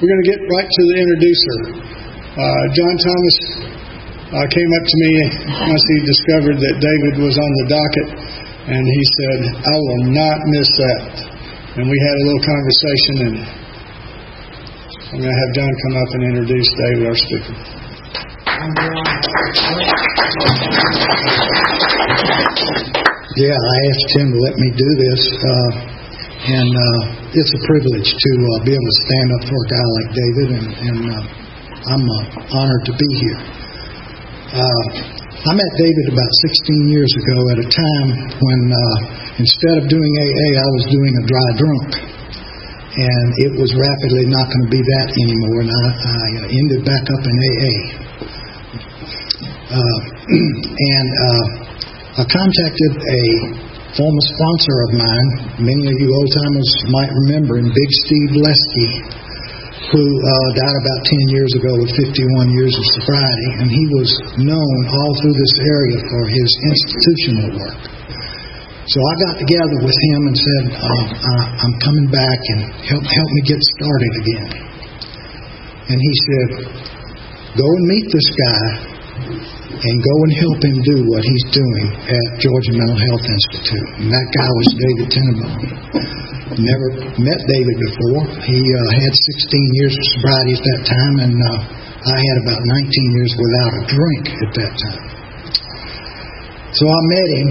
we're going to get right to the introducer. John Thomas came up to me once he discovered that David was on the docket, and he said, "I will not miss that." And we had a little conversation, and I'm going to have John come up and introduce David, our speaker. Yeah, I asked him to let me do this, and it's a privilege to be able to stand up for a guy like David, and I'm honored to be here. I met David about 16 years ago at a time when instead of doing AA, I was doing a dry drunk. And it was rapidly not going to be that anymore, and I ended back up in AA. I contacted a former sponsor of mine, many of you old-timers might remember, in Big Steve Lesky, who died about 10 years ago with 51 years of sobriety, and he was known all through this area for his institutional work. So I got together with him and said, I'm coming back and help me get started again. And he said, go and meet this guy and go and help him do what he's doing at Georgia Mental Health Institute. And that guy was David Tenenbaum. Never met David before. He had 16 years of sobriety at that time, and I had about 19 years without a drink at that time. So I met him,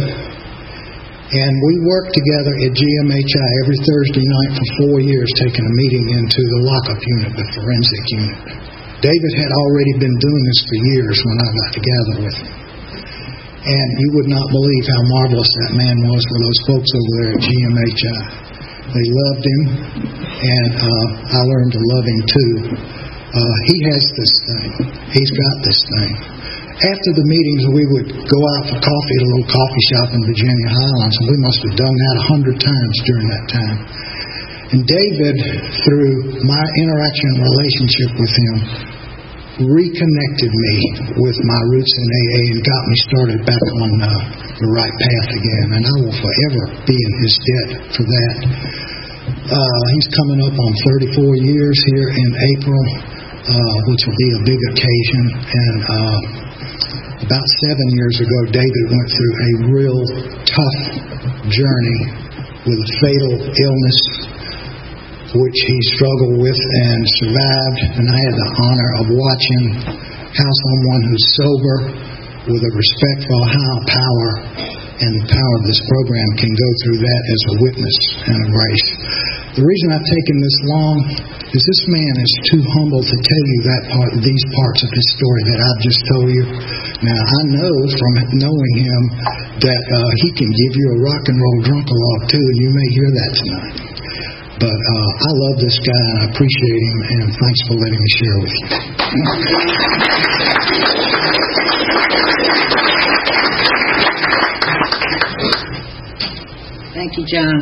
and we worked together at GMHI every Thursday night for 4 years, taking a meeting into the lockup unit, the forensic unit. David had already been doing this for years when I got together with him. And you would not believe how marvelous that man was for those folks over there at GMHI. They loved him, and I learned to love him too. He has this thing. He's got this thing. After the meetings, we would go out for coffee at a little coffee shop in Virginia Highlands, and we must have done that 100 times during that time. And David, through my interaction and relationship with him, reconnected me with my roots in AA and got me started back on the right path again. And I will forever be in his debt for that. He's coming up on 34 years here in April, which will be a big occasion. And about 7 years ago, David went through a real tough journey with a fatal illness, which he struggled with and survived. And I had the honor of watching how someone who's sober, with a respect for high power and the power of this program, can go through that as a witness and a grace. The reason I've taken this long is this man is too humble to tell you these parts of his story that I've just told you. Now, I know from knowing him that he can give you a rock and roll drunk-a-log too, and you may hear that tonight. But I love this guy, and I appreciate him, and thanks for letting me share with you. Thank you, John.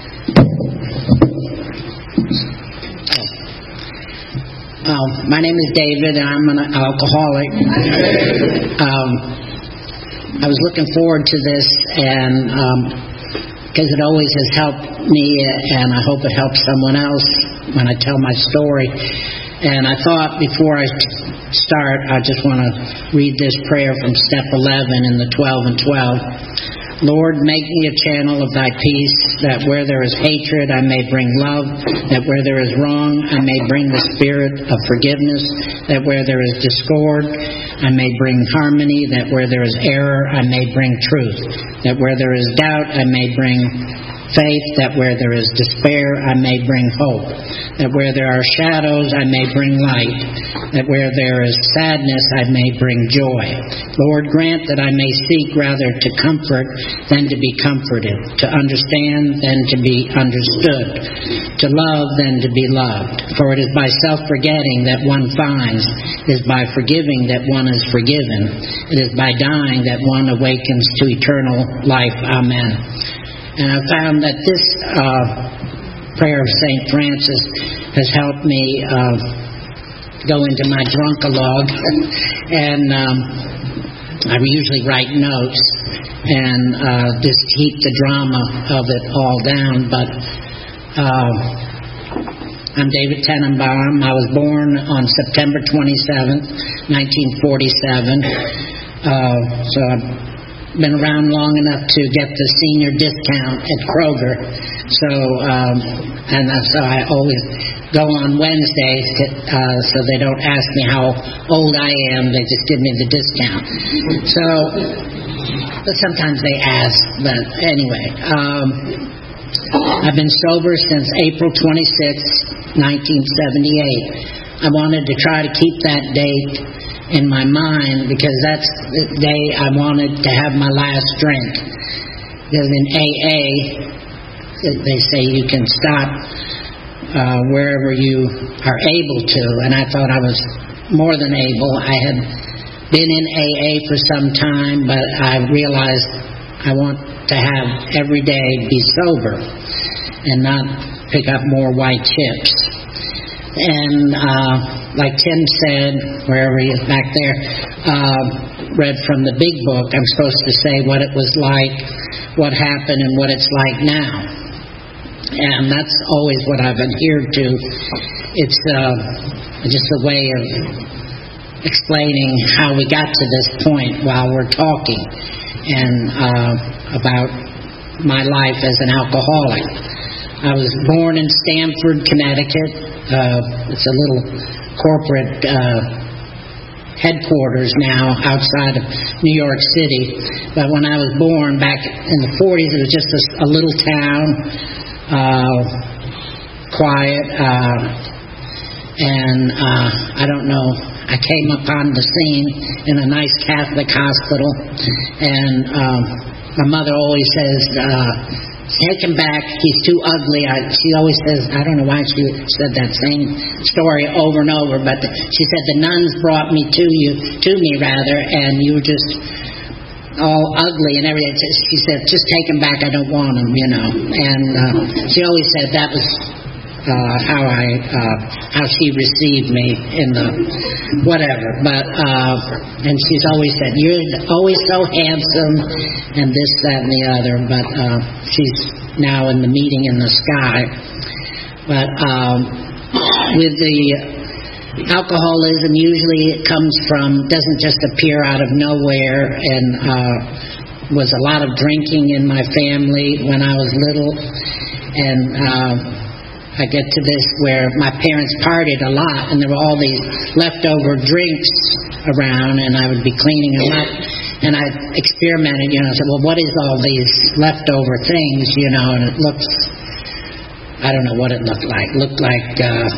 My name is David, and I'm an alcoholic. I was looking forward to this, and because it always has helped me, and I hope it helps someone else when I tell my story. And I thought before I start, I just want to read this prayer from step 11 in the 12 and 12. Lord, make me a channel of thy peace, that where there is hatred I may bring love, that where there is wrong I may bring the spirit of forgiveness, that where there is discord I may bring harmony, that where there is error I may bring truth, that where there is doubt I may bring faith, that where there is despair I may bring hope, that where there are shadows I may bring light, that where there is sadness I may bring joy. Lord, grant that I may seek rather to comfort than to be comforted, to understand than to be understood, to love than to be loved. For it is by self-forgetting that one finds, it is by forgiving that one is forgiven, it is by dying that one awakens to eternal life. Amen. And I found that this prayer of St. Francis has helped me go into my drunk-a-log. And I usually write notes and just keep the drama of it all down. But I'm David Tenenbaum. I was born on September 27th, 1947. So I've been around long enough to get the senior discount at Kroger. So I always go on Wednesdays so they don't ask me how old I am. They just give me the discount. So, but sometimes they ask. But anyway, I've been sober since April 26, 1978. I wanted to try to keep that date in my mind because that's the day I wanted to have my last drink. Because in AA, they say you can stop wherever you are able to, and I thought I was more than able. I had been in AA for some time, but I realized I want to have every day be sober and not pick up more white chips. And like Tim said, wherever he is back there, read from the big book, I'm supposed to say what it was like, what happened, and what it's like now. And that's always what I've adhered to. It's just a way of explaining how we got to this point while we're talking, and about my life as an alcoholic. I was born in Stamford, Connecticut. It's a little corporate headquarters now outside of New York City. But when I was born back in the 40s, it was just a little town. Quiet, and I don't know, I came upon the scene in a nice Catholic hospital, and my mother always says, take him back, he's too ugly. She always says, I don't know why she said that same story over and over, but she said the nuns brought me to me, and you were just all ugly and everything. She said, just take him back, I don't want him, And she always said that was how she received me in the whatever. But and she's always said, you're always so handsome and this, that, and the other. But she's now in the meeting in the sky. But with the alcoholism, usually it doesn't just appear out of nowhere, and was a lot of drinking in my family when I was little, and I get to this where my parents partied a lot, and there were all these leftover drinks around, and I would be cleaning them up, and I experimented, I said, well, what is all these leftover things, and it looks, I don't know what it looked like. It looked like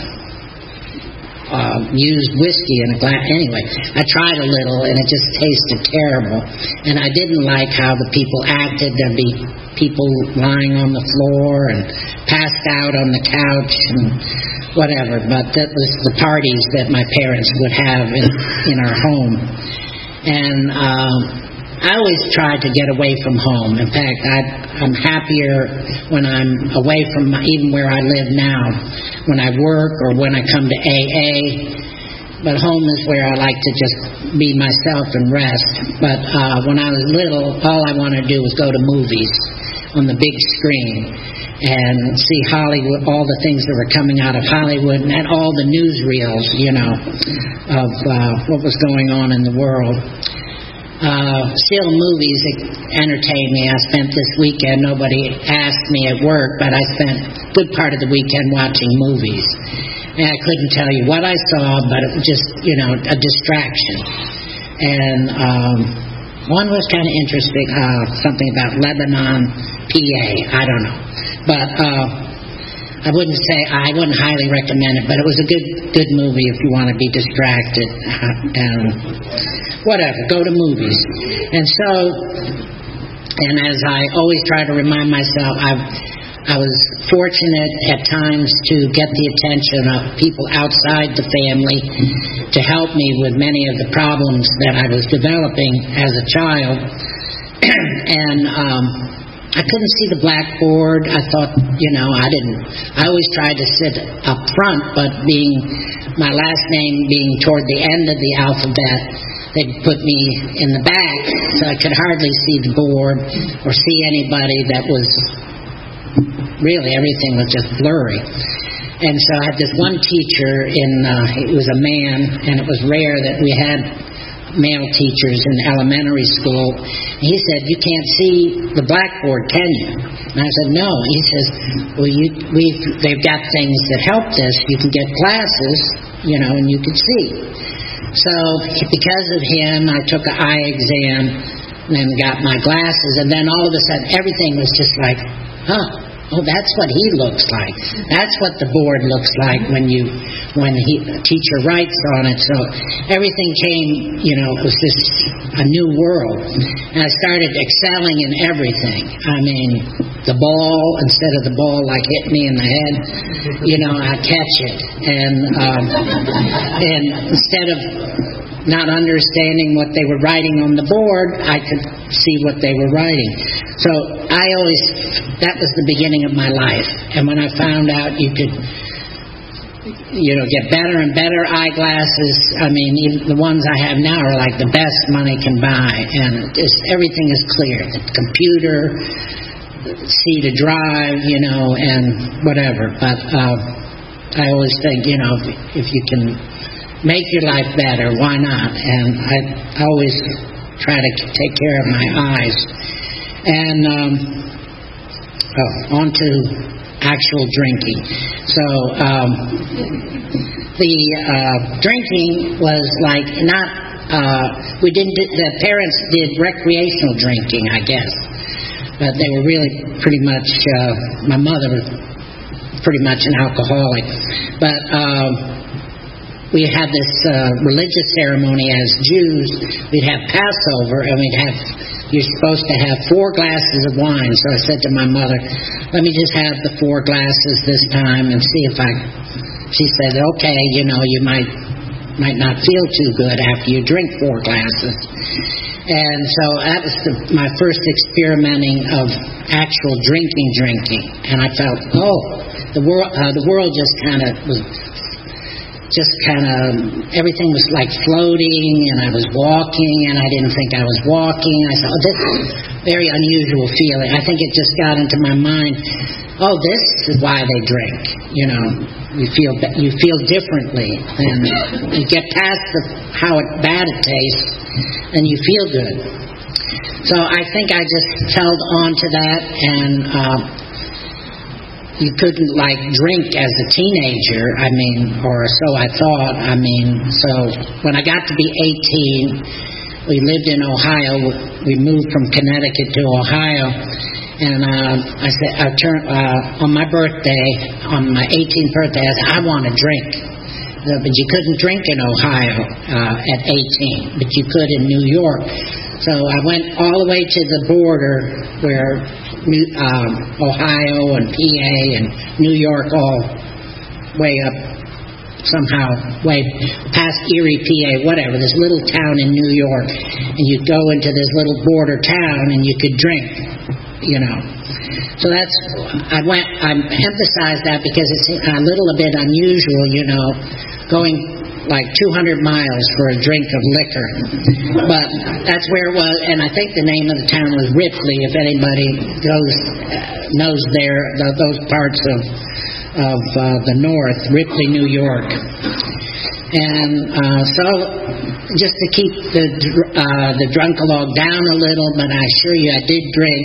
used whiskey in a glass. Anyway, I tried a little, and it just tasted terrible. And I didn't like how the people acted. There'd be people lying on the floor and passed out on the couch and whatever. But that was the parties that my parents would have in our home. And I always tried to get away from home. In fact, I'm happier when I'm away from even where I live now, when I work or when I come to AA. But home is where I like to just be myself and rest. But when I was little, all I wanted to do was go to movies on the big screen and see Hollywood, all the things that were coming out of Hollywood, and all the newsreels, of what was going on in the world. Still, movies entertained me. I spent this weekend, nobody asked me at work, but I spent a good part of the weekend watching movies. And I couldn't tell you what I saw, but it was just, a distraction. And one was kind of interesting, something about Lebanon, PA. I don't know. But I wouldn't highly recommend it, but it was a good movie if you want to be distracted. And whatever, go to movies. And as I always try to remind myself, I was fortunate at times to get the attention of people outside the family to help me with many of the problems that I was developing as a child. And I couldn't see the blackboard. I thought, I always tried to sit up front, but my last name being toward the end of the alphabet, they'd put me in the back, so I could hardly see the board or see anybody. That was really, everything was just blurry. And so I had this one teacher, he was a man, and it was rare that we had male teachers in elementary school. And he said, "You can't see the blackboard, can you?" And I said, "No." He says, "Well, they've got things that help this. You can get glasses, and you can see." So because of him, I took an eye exam and then got my glasses, and then all of a sudden everything was just like, oh, that's what he looks like. That's what the board looks like when the teacher writes on it. So everything came, it was just a new world. And I started excelling in everything. I mean, the ball, instead of the ball like hit me in the head, I'd catch it. And instead of not understanding what they were writing on the board, I could see what they were writing. So that was the beginning of my life. And when I found out you could, get better and better eyeglasses, I mean, even the ones I have now are like the best money can buy. And everything is clear. The computer, see to drive, and whatever. But I always think, if you can make your life better, why not? And I always try to take care of my eyes. And on to actual drinking. So the drinking was like the parents did recreational drinking, I guess, but they were really pretty much, my mother was pretty much an alcoholic, but we had this religious ceremony as Jews. We'd have Passover, and you're supposed to have 4 glasses of wine. So I said to my mother, "Let me just have the 4 glasses this time and see if she said, "Okay, you might not feel too good after you drink 4 glasses." And so that was my first experimenting of actual drinking. And I felt, the world just kind of was, everything was like floating, and I was walking, and I didn't think I was walking. I thought, this is a very unusual feeling. I think it just got into my mind, this is why they drink. You feel differently, and you get past how bad it tastes, and you feel good. So I think I just held on to that, and you couldn't drink as a teenager, or so I thought. So when I got to be 18, we lived in Ohio. We moved from Connecticut to Ohio, and I turned on my birthday, on my 18th birthday, I said, "I want to drink." But you couldn't drink in Ohio at 18, but you could in New York. So I went all the way to the border where Ohio and PA and New York all way up, somehow way past Erie, PA, whatever, this little town in New York. And you'd go into this little border town and you could drink, So I emphasized that because it's a little bit unusual, going like 200 miles for a drink of liquor. But that's where it was, and I think the name of the town was Ripley, if anybody knows those parts of the north, Ripley, New York. And so just to keep the drunk-a-log down a little, but I assure you I did drink.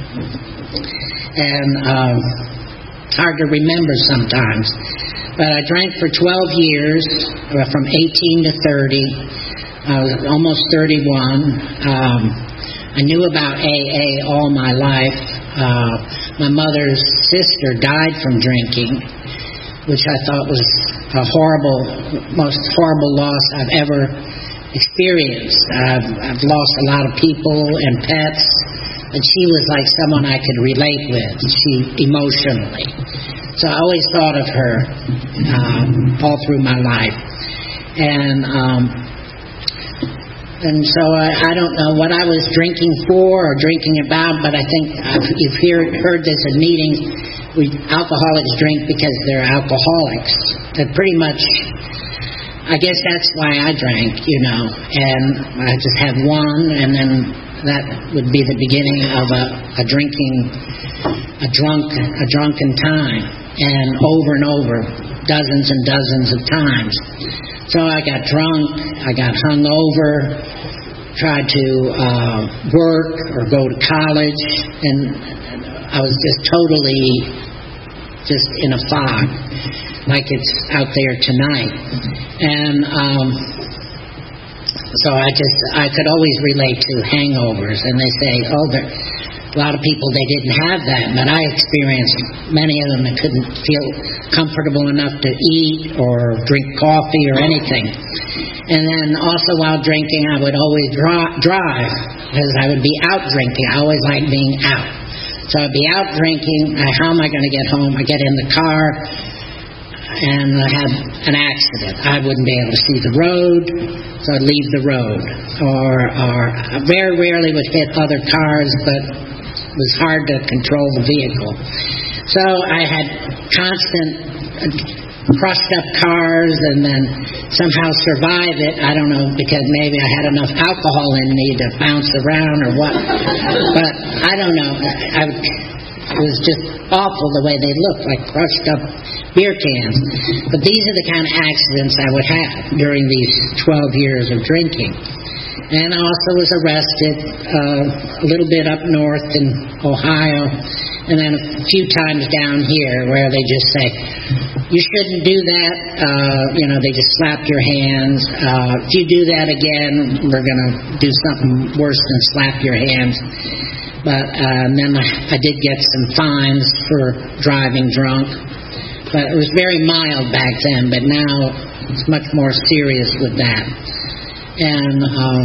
And it's hard to remember sometimes. But I drank for 12 years, from 18 to 30. I was almost 31. I knew about AA all my life. My mother's sister died from drinking, which I thought was most horrible loss I've ever experienced. I've lost a lot of people and pets, but she was like someone I could relate with, emotionally. So I always thought of her all through my life. And so I don't know what I was drinking for or drinking about, but I think you've heard this in meetings. Alcoholics drink because they're alcoholics. They're pretty much, I guess that's why I drank, and I just had one, and then that would be the beginning of a drinking a drunken time, and over, dozens and dozens of times. So I got drunk, I got hungover, tried to work or go to college, and I was just totally just in a fog, like it's out there tonight. And so I could always relate to hangovers, and they say, a lot of people, they didn't have that, but I experienced many of them that couldn't feel comfortable enough to eat or drink coffee or anything. And then also while drinking, I would always drive, because I would be out drinking. I always liked being out. So I'd be out drinking. How am I going to get home? I get in the car, and I had an accident. I wouldn't be able to see the road, so I'd leave the road. Or very rarely would hit other cars, but it was hard to control the vehicle. So I had constant crushed up cars, and then somehow survive it. I don't know, because maybe I had enough alcohol in me to bounce around or what. But I don't know. It was just awful the way they looked, like crushed up beer cans. But these are the kind of accidents I would have during these 12 years of drinking. And I also was arrested a little bit up north in Ohio, and then a few times down here where they just say, you shouldn't do that. They just slap your hands. If you do that again, we're going to do something worse than slap your hands. But then I did get some fines for driving drunk. But it was very mild back then, but now it's much more serious with that. And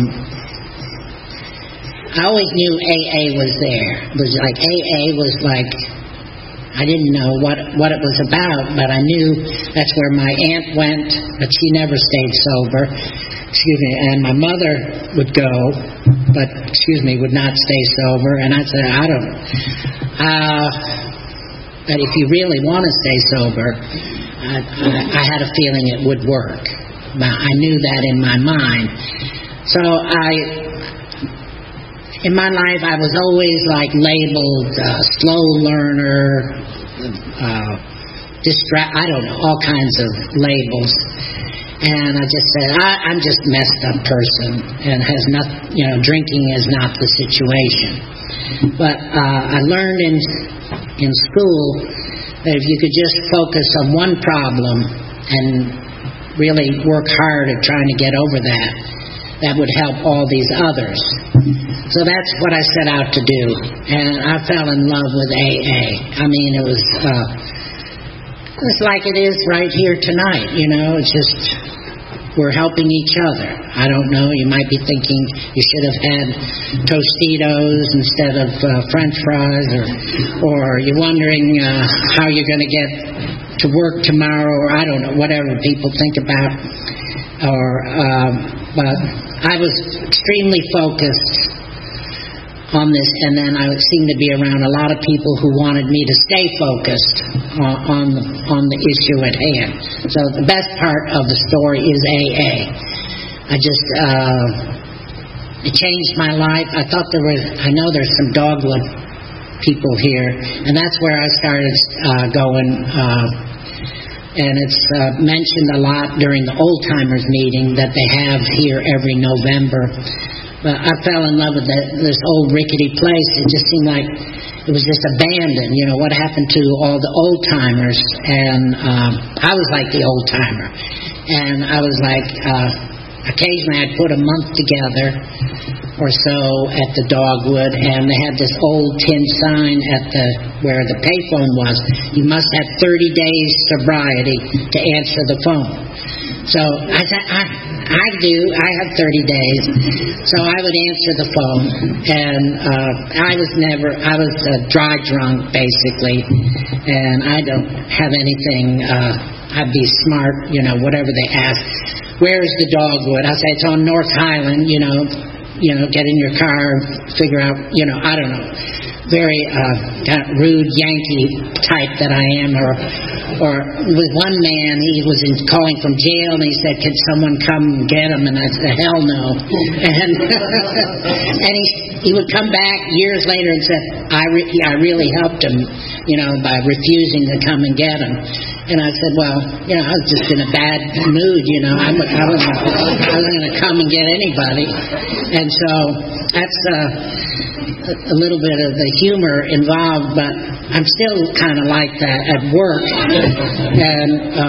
I always knew AA was there. It was like AA was like, I didn't know what it was about, but I knew that's where my aunt went, but she never stayed sober. And my mother would go, but would not stay sober. And I'd say, I don't know. But if you really want to stay sober, I had a feeling it would work. But I knew that in my mind. So in my life, I was always like labeled slow learner, I don't know, all kinds of labels. And I just said, I'm just a messed up person, and has nothing, drinking is not the situation. But I learned in school that if you could just focus on one problem and really work hard at trying to get over that would help all these others. So that's what I set out to do, and I fell in love with AA. I mean, it was like it is right here tonight. It's just we're helping each other. I don't know. You might be thinking you should have had Tostitos instead of French fries, or you're wondering how you're going to get to work tomorrow, or I don't know, whatever people think about. But I was extremely focused on this, and then I seemed to be around a lot of people who wanted me to stay focused on the issue at hand. So the best part of the story is AA. It changed my life. I know there's some Dogwood people here, and that's where I started going. And it's mentioned a lot during the Old Timers meeting that they have here every November. But I fell in love with this old rickety place. It just seemed like it was just abandoned. What happened to all the old timers? And I was like the old timer. And I was like, occasionally I'd put a month together or so at the Dogwood, and they had this old tin sign where the payphone was. You must have 30 days sobriety to answer the phone. So I said, I do. I have 30 days. So I would answer the phone, and I was dry drunk, basically, and I don't have anything. I'd be smart, whatever they ask. Where's the Dogwood? I say, it's on North Highland, get in your car, figure out, I don't know. Very kind of rude Yankee type that I am, or Or with one man, he was calling from jail, and he said, "Can someone come get him?" And I said, "Hell no." And he would come back years later and say, I really helped him, by refusing to come and get him. And I said, well, I was just in a bad mood, I wasn't going to come and get anybody. And so that's a little bit of the humor involved, but I'm still kind of like that at work. And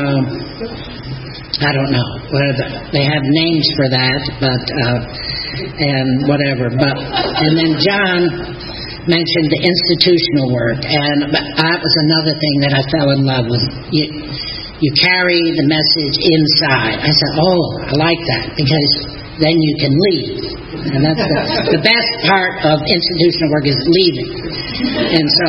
I don't know whether they have names for that, but and whatever. And then John mentioned the institutional work, and that was another thing that I fell in love with. You carry the message inside. I said, oh, I like that, because then you can leave. And that's the best part of institutional work is leaving. And so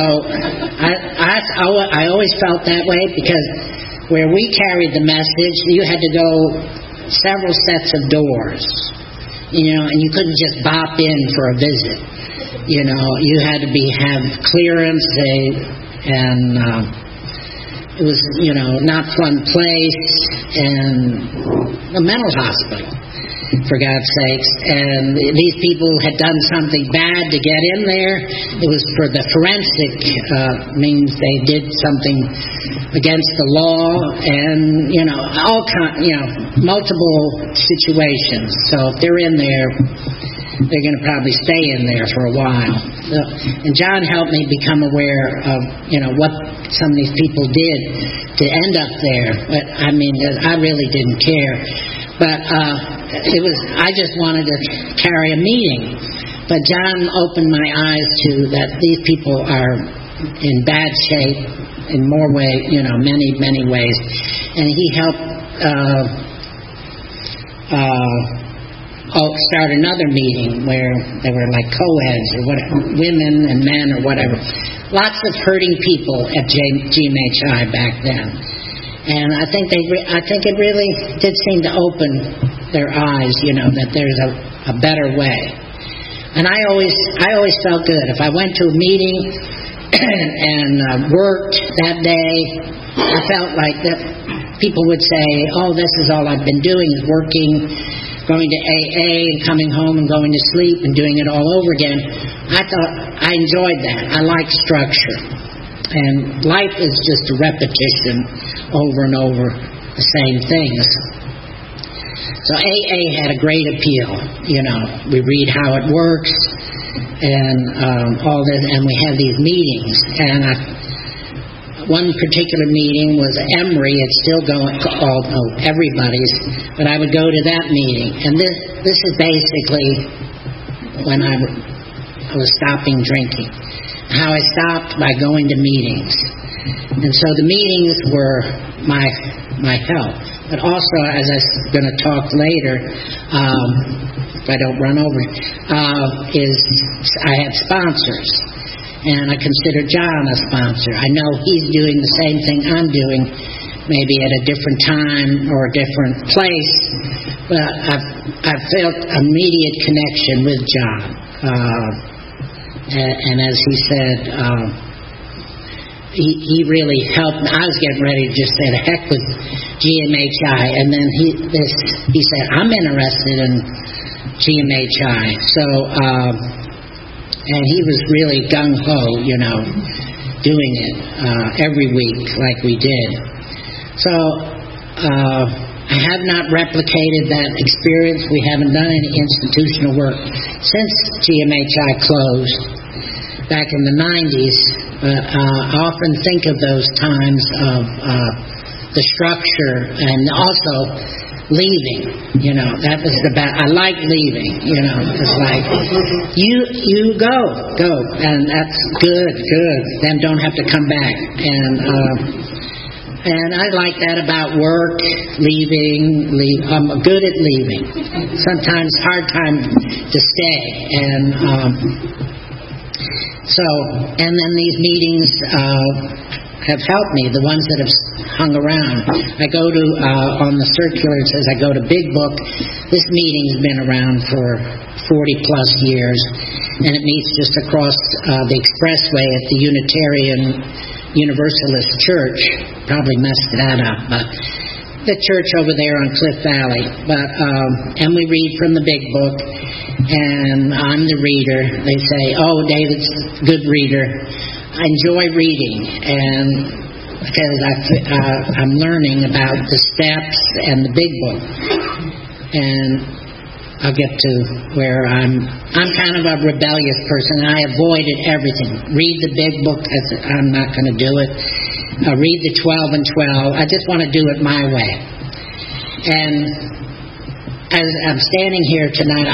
I always felt that way, because where we carried the message, you had to go several sets of doors, and you couldn't just bop in for a visit. You had to have clearance, and it was, not fun place, and a mental hospital, for God's sakes. And these people had done something bad to get in there. It was for the forensic, means they did something against the law, and, multiple situations. So if they're in there, they're going to probably stay in there for a while. And John helped me become aware of, what some of these people did to end up there. But I really didn't care. But I just wanted to carry a meeting. But John opened my eyes to that these people are in bad shape in more ways, many, many ways. And he helped start another meeting where they were like co-eds or whatever, women and men or whatever. Lots of hurting people at GMHI back then. And I think it really did seem to open their eyes, that there's a better way. And I always felt good if I went to a meeting and worked that day. I felt like that people would say, "Oh, this is all I've been doing is working, going to AA and coming home and going to sleep and doing it all over again." I thought I enjoyed that. I like structure. And life is just a repetition over and over the same things. So AA had a great appeal. We read how it works and all this, and we have these meetings. And one particular meeting was Emory. It's still going, everybody's, but I would go to that meeting. And this is basically when I was stopping drinking. How I stopped by going to meetings. And so the meetings were my help. But also, as I'm going to talk later, if I don't run over, is I had sponsors. And I consider John a sponsor. I know he's doing the same thing I'm doing, maybe at a different time or a different place, but I've felt immediate connection with John. And as he said, he really helped me. I was getting ready to just say the heck with GMHI, and then he said, I'm interested in GMHI. So, and he was really gung-ho, doing it every week like we did. So, I have not replicated that experience. We haven't done any institutional work since GMHI closed back in the 90s. But I often think of those times of the structure and also leaving. That was I like leaving. It's like you go, and that's good. Then don't have to come back. And I like that about work, leaving. I'm good at leaving. Sometimes hard time to stay. And then these meetings have helped me, the ones that have hung around. I go to, on the circular it says I go to Big Book. This meeting's been around for 40 plus years, and it meets just across the expressway at the Unitarian Universalist Church. probably messed that up, but the church over there on Cliff Valley. But and we read from the Big Book, and I'm the reader. They say, "Oh, David's a good reader." I enjoy reading, and because I'm learning about the steps and the Big Book, and I'll get to where I'm kind of a rebellious person. I avoided everything. Read the Big Book. I'm not going to do it. Read the 12 and 12. I just want to do it my way. And as I'm standing here tonight,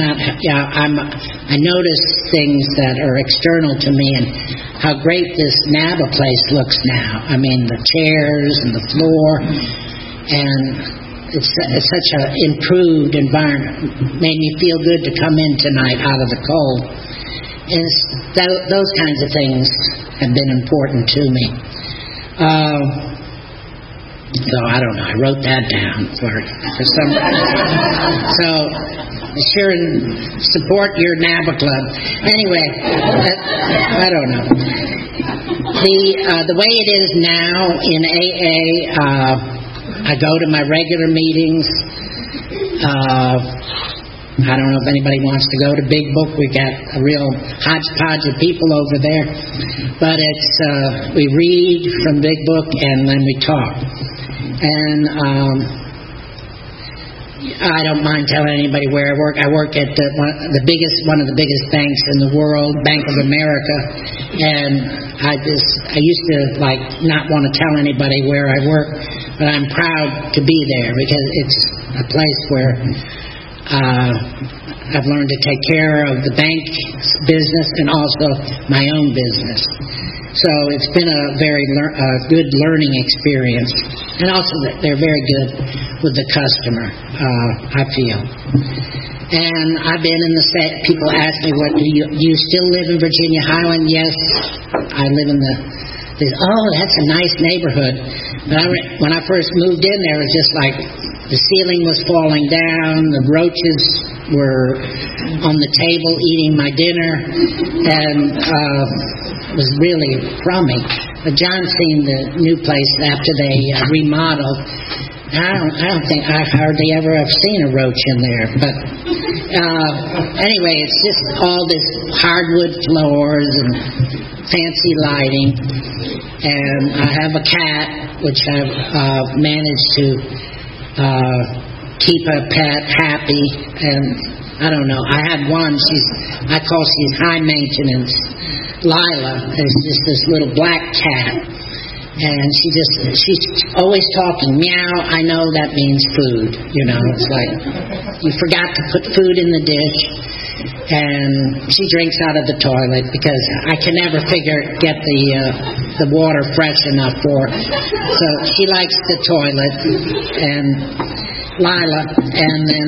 I notice things that are external to me, and how great this NABA place looks now. I mean, the chairs and the floor, and it's such an improved environment. Made me feel good to come in tonight out of the cold. And those kinds of things have been important to me. So I don't know. I wrote that down for some. So sure, support your NABA club. Anyway, I don't know. The way it is now in AA. I go to my regular meetings. I don't know if anybody wants to go to Big Book. We got a real hodgepodge of people over there. But it's we read from Big Book and then we talk. And I don't mind telling anybody where I work. I work at one of the biggest banks in the world, Bank of America. And I used to not want to tell anybody where I work. But I'm proud to be there because it's a place where I've learned to take care of the bank business and also my own business. So it's been a very good learning experience. And also they're very good with the customer, I feel. And I've been in the state. People ask me, do you still live in Virginia Highland? Yes, I live in oh, that's a nice neighborhood. But when I first moved in there, it was just like the ceiling was falling down, the roaches were on the table eating my dinner, and it was really crummy. But John's seen the new place after they remodeled. I don't think I hardly ever have seen a roach in there. But anyway, it's just all this hardwood floors and fancy lighting. And I have a cat, which I've managed to keep a pet happy. And I don't know. I had one. I call she's high maintenance. Lila is just this little black cat. And she's always talking, meow, I know that means food, it's like, you forgot to put food in the dish, and she drinks out of the toilet, because I can never get the water fresh enough for her, so she likes the toilet, and Lila, and then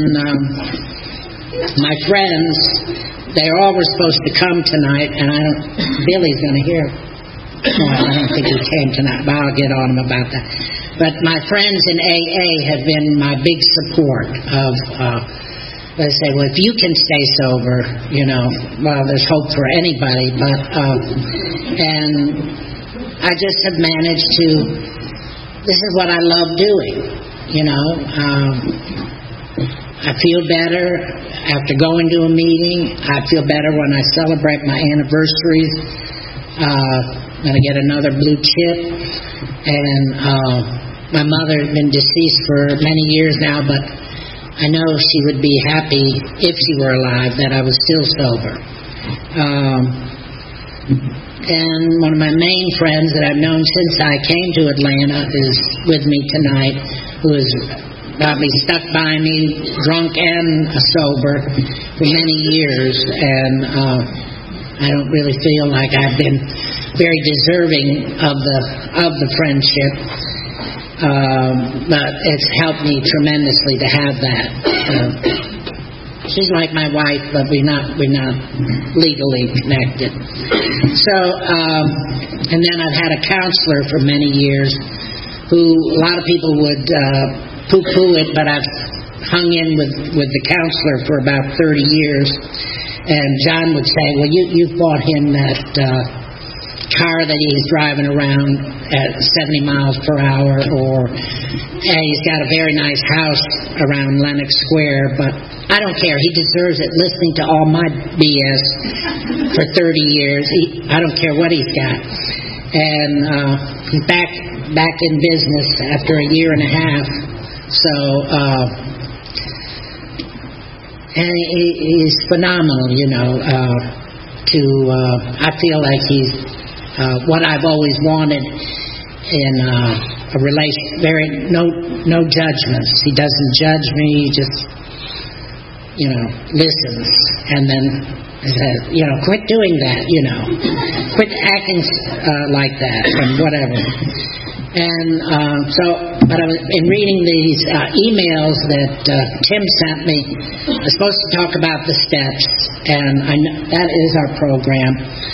my friends, they all were supposed to come tonight, and Billy's going to hear. Well, I don't think he came tonight, but I'll get on him about that. But my friends in AA have been my big support of, they say, well, if you can stay sober, well, there's hope for anybody. But, and I just have managed to, this is what I love doing, I feel better after going to a meeting. I feel better when I celebrate my anniversaries. I'm going to get another blue chip, and my mother has been deceased for many years now, but I know she would be happy if she were alive that I was still sober. And one of my main friends that I've known since I came to Atlanta is with me tonight, who has probably stuck by me, drunk and sober, for many years, and I don't really feel like I've been very deserving of the friendship, but it's helped me tremendously to have that. She's like my wife, but we're not legally connected. So, and then I've had a counselor for many years, who a lot of people would poo-poo it, but I've hung in with the counselor for about 30 years. And John would say, well, you've bought him that car that he's driving around at 70 miles per hour, or he's got a very nice house around Lenox Square, but I don't care. He deserves it, listening to all my BS for 30 years. I don't care what he's got. And he's back in business after a year and a half. So, and he's phenomenal, you know. I feel like he's what I've always wanted in a relation. No judgments. He doesn't judge me. He just, you know, listens, and then says, you know, quit doing that. You know, quit acting like that, and whatever. And but in reading these emails that Tim sent me, I was supposed to talk about the steps, and I know that is our program.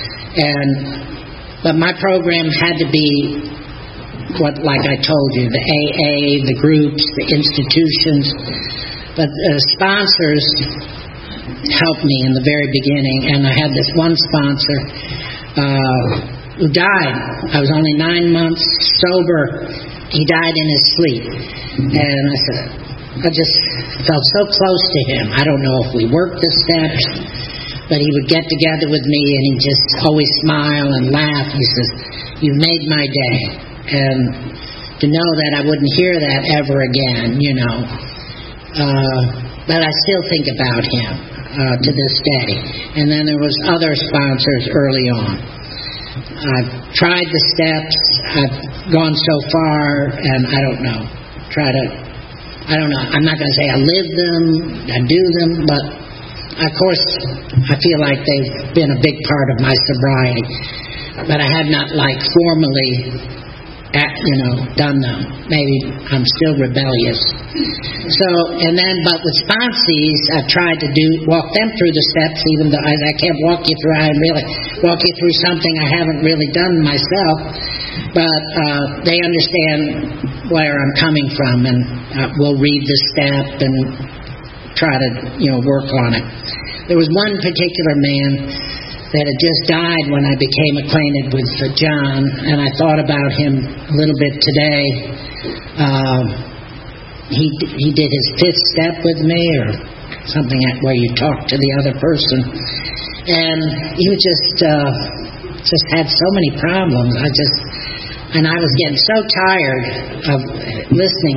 But my program had to be like I told you, the AA, the groups, the institutions. But sponsors helped me in the very beginning, and I had this one sponsor who died. I was only 9 months sober. He died in his sleep. And I just felt so close to him. I don't know if we worked the steps, but he would get together with me and he'd just always smile and laugh. He says, "You've made my day." And to know that I wouldn't hear that ever again, you know. But I still think about him to this day. And then there was other sponsors early on. I've tried the steps. I've gone so far, and I don't know. I don't know. I'm not going to say I live them, I do them, but of course I feel like they've been a big part of my sobriety. But I have not formally done them. Maybe I'm still rebellious. So, but with sponsees, I've tried to walk them through the steps, even though I can't walk you through. I really walk you through something I haven't really done myself. But they understand where I'm coming from, and we'll read the step and try to, work on it. There was one particular man that had just died when I became acquainted with John, and I thought about him a little bit today. He did his 5th step with me, or something where you talk to the other person, and he was just had so many problems. I was getting so tired of listening.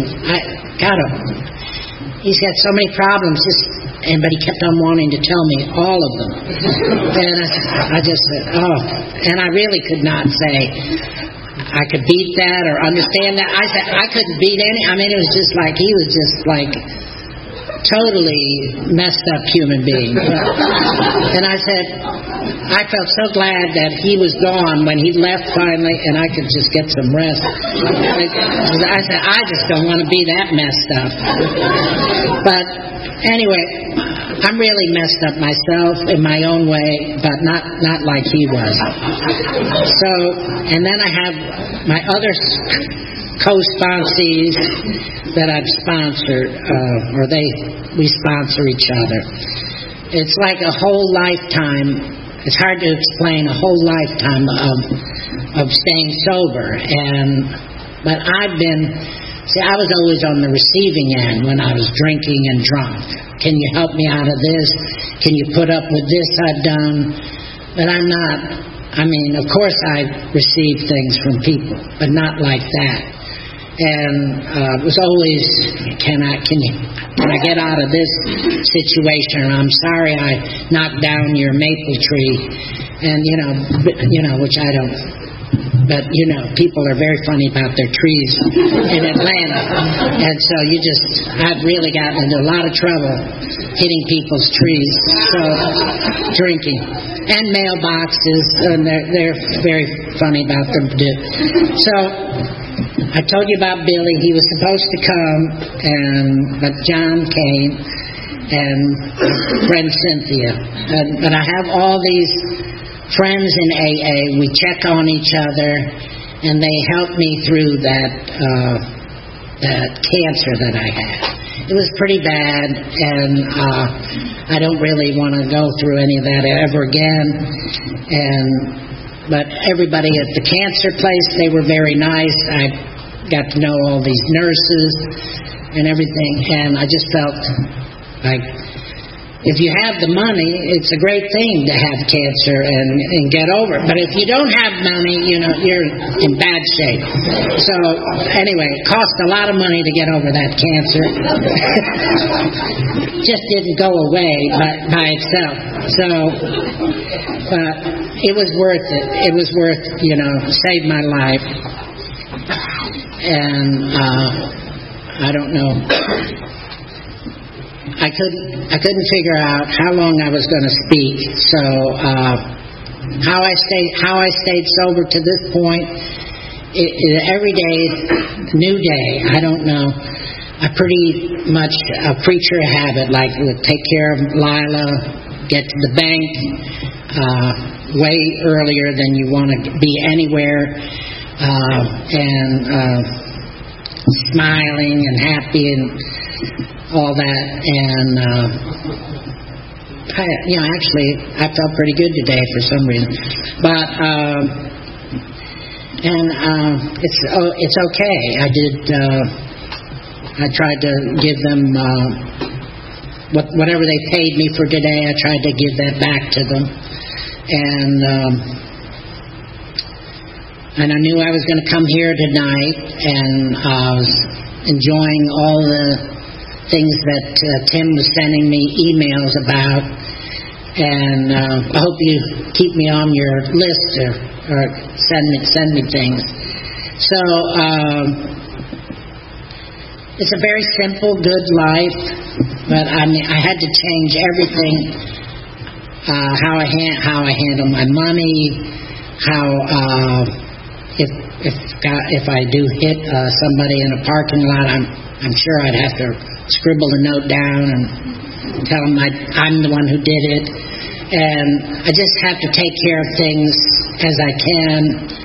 He's got so many problems. But he kept on wanting to tell me all of them. And I just said, and I really could not say I could beat that or understand that. I said I couldn't beat any. I mean, it was just like he was just like totally messed up human being. And I said, I felt so glad that he was gone when he left finally, and I could just get some rest. I said, I just don't want to be that messed up. But anyway, I'm really messed up myself in my own way, but not like he was. So, and then I have my other co-sponsees that I've sponsored, we sponsor each other. It's like a whole lifetime. It's hard to explain a whole lifetime of staying sober. But I was always on the receiving end when I was drinking and drunk. Can you help me out of this? Can you put up with this I've done? But I'm not. I mean, of course I receive things from people, but not like that. And it was always, can I get out of this situation? I'm sorry I knocked down your maple tree, and which I don't. But people are very funny about their trees in Atlanta, and so I've really gotten into a lot of trouble hitting people's trees. So drinking and mailboxes, and they're very funny about them too. So I told you about Billy. He was supposed to come, but John came, and friend Cynthia. But I have all these friends in AA. We check on each other, and they help me through that cancer that I had. It was pretty bad, and I don't really want to go through any of that ever again. But everybody at the cancer place, they were very nice. I got to know all these nurses and everything, and I just felt like if you have the money, it's a great thing to have cancer and get over it. But if you don't have money, you're in bad shape. So anyway, it cost a lot of money to get over that cancer. Just didn't go away by itself. So, but it was worth it. It was worth, saved my life. And I don't know. I couldn't figure out how long I was going to speak. So how I stayed sober to this point. Every day, new day. I don't know. I pretty much a creature of habit. Like would take care of Lila, get to the bank way earlier than you want to be anywhere, and smiling and happy and all that, and actually I felt pretty good today for some reason. But it's okay. I tried to give them whatever they paid me for today. I tried to give that back to them, and I knew I was going to come here tonight, and I was enjoying all the things that Tim was sending me emails about, and I hope you keep me on your list or send me things. So it's a very simple, good life, but I had to change everything. How I handle my money, how if I do hit somebody in a parking lot, I'm sure I'd have to scribble a note down and tell them I'm the one who did it. And I just have to take care of things as I can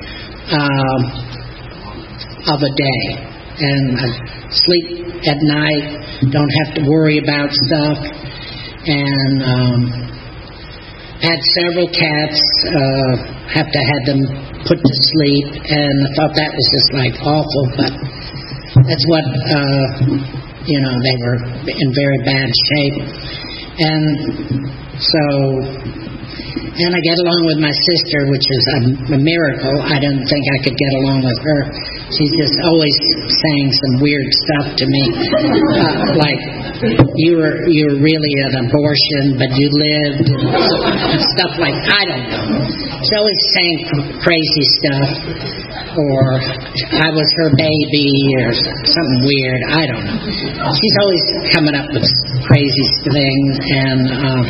of a day. And I sleep at night, don't have to worry about stuff. And had several cats, have to have them put to sleep, and I thought that was just like awful, but that's what they were in very bad shape. And so, and I get along with my sister, which is a miracle. I didn't think I could get along with her. She's just always saying some weird stuff to me, like you're really an abortion, but you lived, and stuff like I don't know. She's always saying crazy stuff, or I was her baby, or something weird. I don't know. She's always coming up with crazy things, and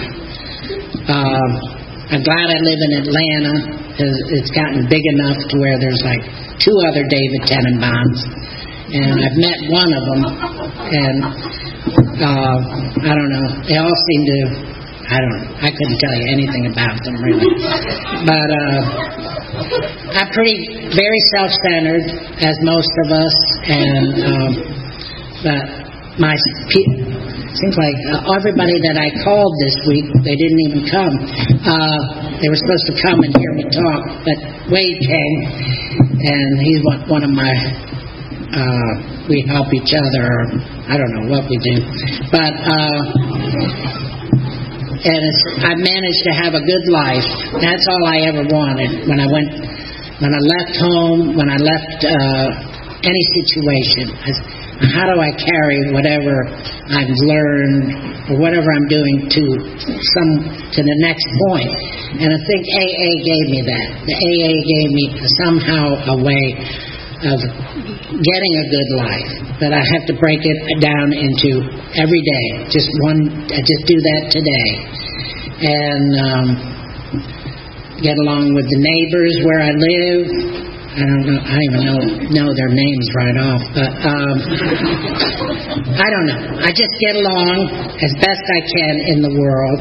I'm glad I live in Atlanta, because it's gotten big enough to where there's like 2 other David Tenenbaums, and I've met one of them, and I don't know, they all seem to, I couldn't tell you anything about them really, but I'm very self-centered, as most of us, and but seems like everybody that I called this week, they didn't even come. They were supposed to come and hear me talk, but Wade came, and he's one of my, we help each other, or I don't know what we do. But, I managed to have a good life. That's all I ever wanted. When I left home, when I left any situation, how do I carry whatever I've learned or whatever I'm doing to the next point? And I think AA gave me that. The AA gave me somehow a way of getting a good life, but I have to break it down into every day. I just do that today, and get along with the neighbors where I live. I don't know. I don't even know their names right off, but I don't know. I just get along as best I can in the world,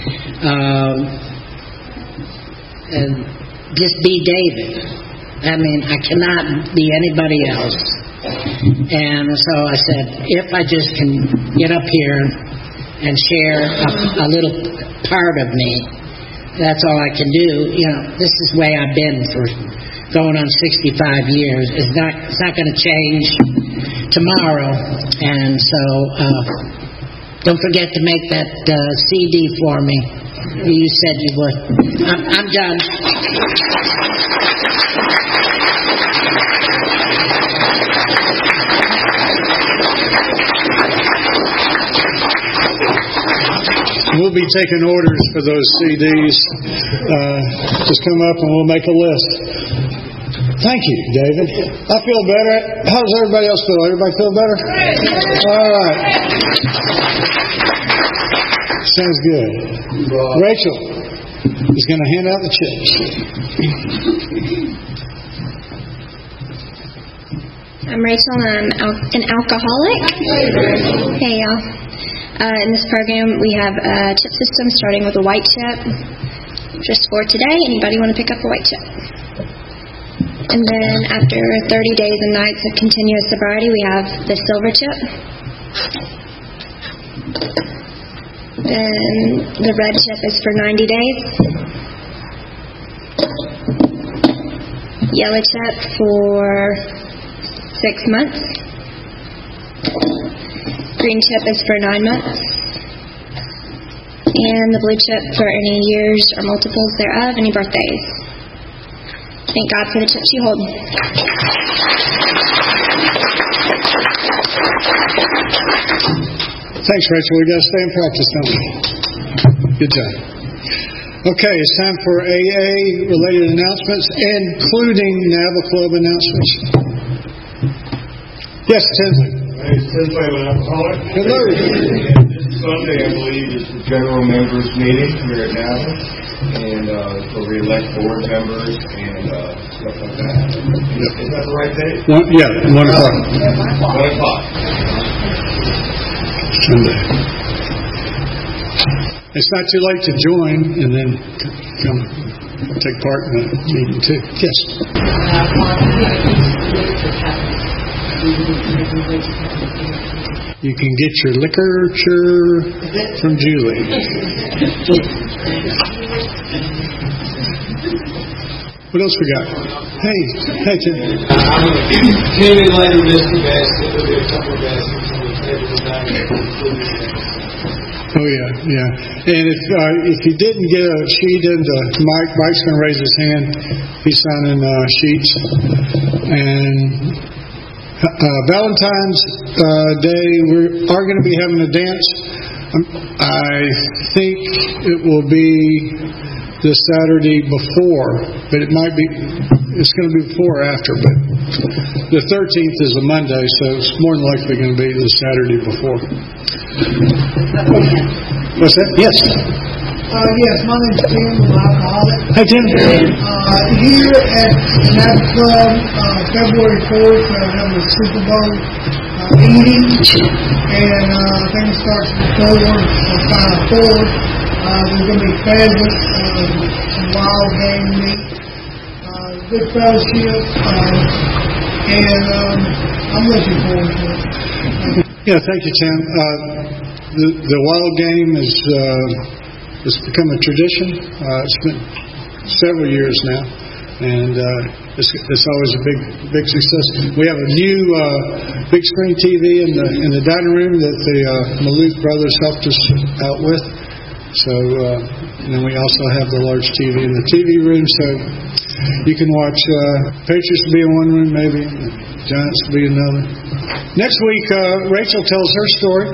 and just be David. I mean, I cannot be anybody else. And so I said, if I just can get up here and share a little part of me, that's all I can do. This is the way I've been for going on 65 years. It's not going to change tomorrow. And so don't forget to make that CD for me. You said you would. I'm done. We'll be taking orders for those CDs. Just come up and we'll make a list. Thank you, David. I feel better. How does everybody else feel? Everybody feel better? All right. Sounds good. Rachel is going to hand out the checks. I'm Rachel, and I'm an alcoholic. Hey, y'all. In this program, we have a chip system starting with a white chip. Just for today, anybody want to pick up a white chip? And then after 30 days and nights of continuous sobriety, we have the silver chip. Then the red chip is for 90 days. Yellow chip for 6 months. Green chip is for 9 months. And the blue chip for any years or multiples thereof, any birthdays. Thank God for the chips you hold. Thanks, Rachel. We got to stay in practice, don't we? Good job. Okay, it's time for AA-related announcements, including NAVA Club announcements. Yes, Tinsley. It's Tinsley, an alcoholic. Hello. And this Sunday, I believe, is the general members meeting here at NAVA, and so we elect board members and stuff like that. Is that the right date? 1 o'clock. 1 o'clock. Sunday. It's not too late to join and then come take part in the meeting too. Yes. You can get your liquor from Julie. What else we got? Hey, Tim. Came in later, Mr. Basket. There'll be a couple of baskets on the table tonight. Oh yeah. And if you didn't get a sheet into Mike's going to raise his hand. He's signing sheets. And Valentine's Day, we are going to be having a dance. I think it will be the Saturday before, but it's going to be before or after, but the 13th is a Monday, so it's more than likely going to be the Saturday before. What's that? Yes. Yes, my name's Tim. I'm an alcoholic. Hey, Tim. Here at the NAVA Club, February 4th, we're having a Super Bowl eating, and I think it starts at 4 or 5 4. There's going to be pheasant, some wild game meat, good fellowship, and I'm looking forward to it. Yeah, thank you, Tim. The wild game has become a tradition. It's been several years now, and it's always a big success. We have a new big screen TV in the dining room that the Maloof brothers helped us out with. So, and then we also have the large TV in the TV room, so you can watch Patriots will be in one room, maybe Giants will be in another. Next week, Rachel tells her story.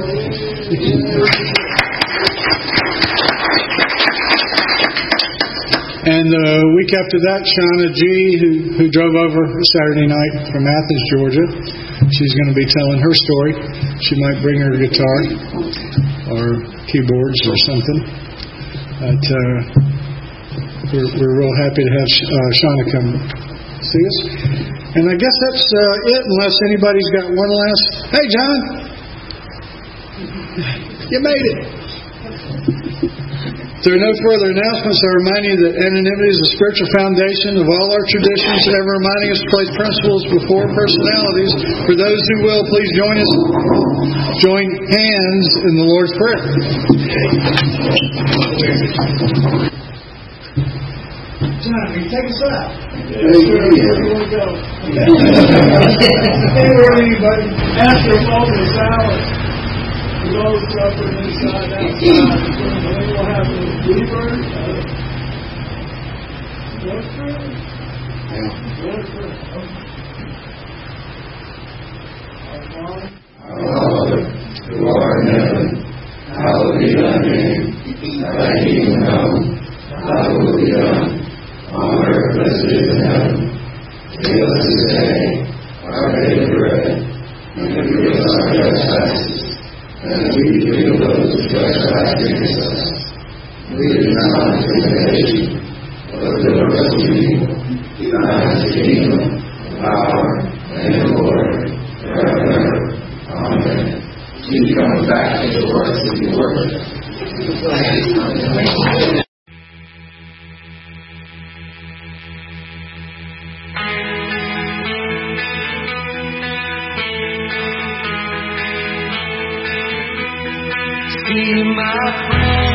And the week after that, Shauna G., who drove over Saturday night from Athens, Georgia, she's going to be telling her story. She might bring her guitar or keyboards or something. But we're real happy to have Shauna come see us. And I guess that's it, unless anybody's got one last. Hey, John, you made it. If there are no further announcements, I remind you that anonymity is the spiritual foundation of all our traditions, and ever reminding us to place principles before personalities. For those who will, please join us. Join hands in the Lord's Prayer. Johnny, take us out. Yes, sir. Where do you want to go? Anywhere, anybody. After a moment of silence, the roads up and inside, outside, and then we'll have a Bluebird. Our Father, who art in heaven, hallowed be thy name. Thy kingdom come, thy will be done, on earth as it is in heaven. Give us this day our daily bread, and forgive us our trespasses, and we forgive those who trespass against us. Lead us not into temptation, but deliver us from evil. Thine is the kingdom, the power, and the glory, forever and ever. Amen. Keep coming back to the works of your worship. See my friend.